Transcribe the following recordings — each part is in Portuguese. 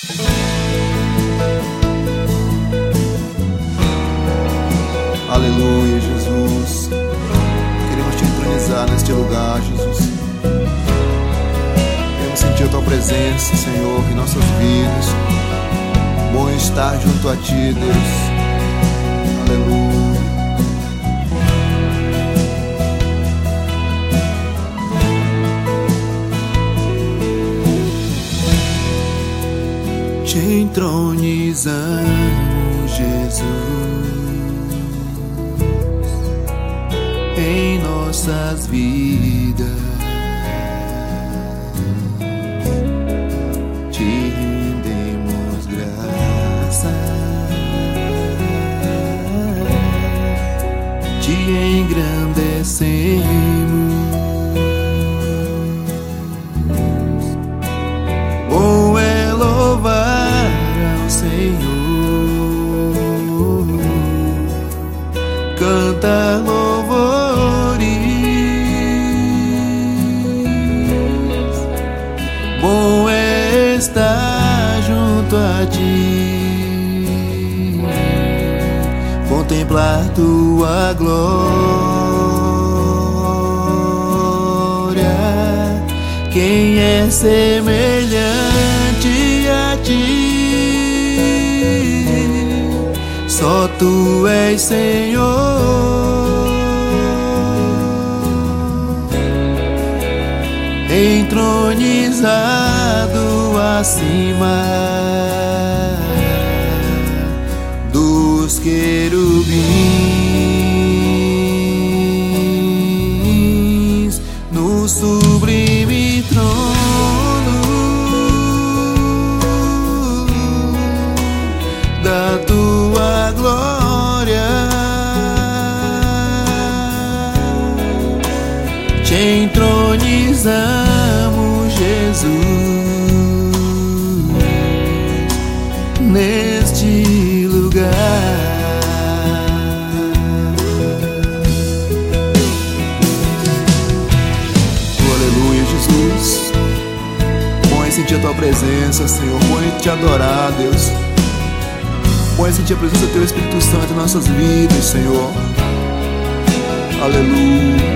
Aleluia, Jesus. Queremos te entronizar neste lugar, Jesus. Queremos sentir a tua presença, Senhor, em nossas vidas. Bom estar junto a ti, Deus. Aleluia. Te entronizamos, Jesus, em nossas vidas. Te rendemos graça, te engrandecemos. Bom é louvar ao Senhor, cantar louvores. Bom é estar junto a ti, contemplar tua glória. Quem é semelhante a ti? Só tu és, Senhor. Entronizado acima dos querubins, no sublime trono da tua glória. Te entronizamos, Jesus, neste lugar. Aleluia, Jesus. Bom é sentir a tua presença, Senhor. Bom é te adorar, Deus. Bom é sentir a presença do teu Espírito Santo em nossas vidas, Senhor. Aleluia.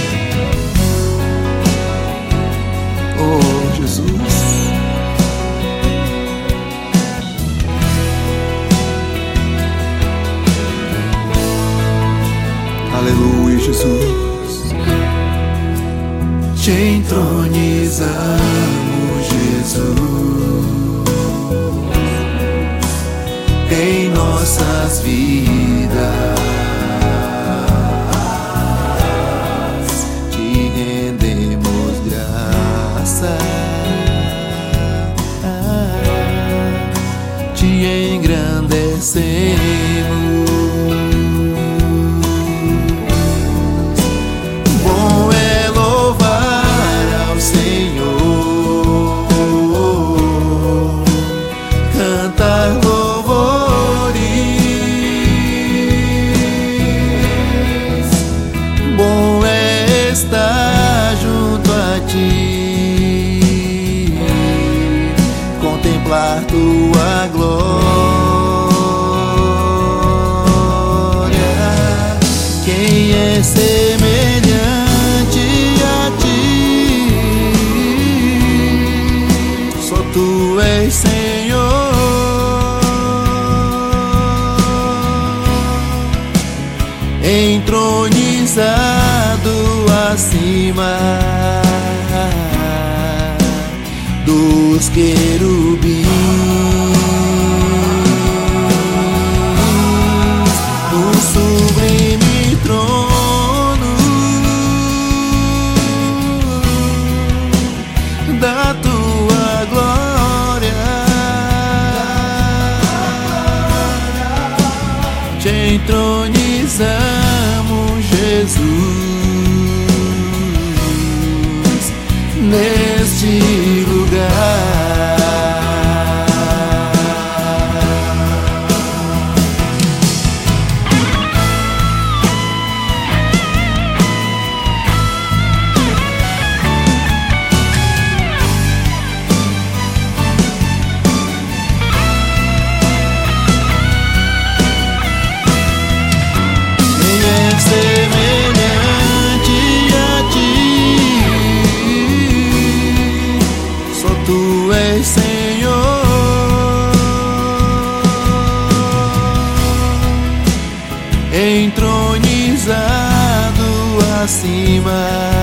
Oh, Jesus. Aleluia, Jesus. Te entronizamos, Jesus, em nossas vidas. Te rendemos graça, te engrandecemos. Bom é louvar ao Senhor, cantar louvores. Bom é estar junto a ti, contemplar tua glória. Quem é semelhante a ti? Só tu és, Senhor. Entronizado acima dos querubins, no sublime trono da tua glória. Te entronizamos, Jesus, neste lugar. Tu és Senhor, entronizado acima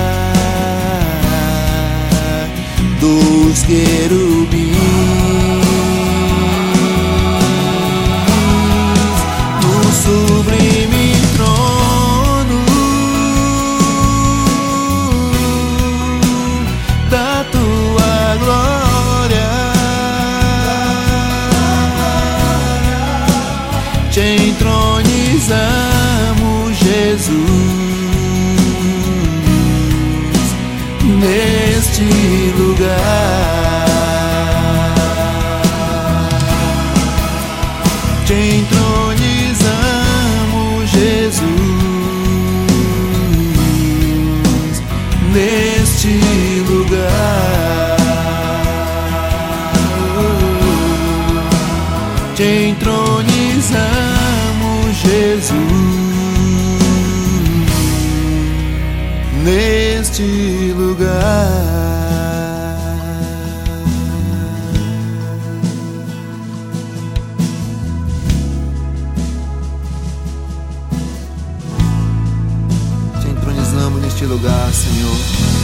dos querubins, no sublime trono da tua glória, te entronizamos, Jesus, neste lugar. Te entronizamos, Jesus, neste lugar. Te entronizamos, Jesus, neste lugar. Te entronizamos neste lugar, Senhor.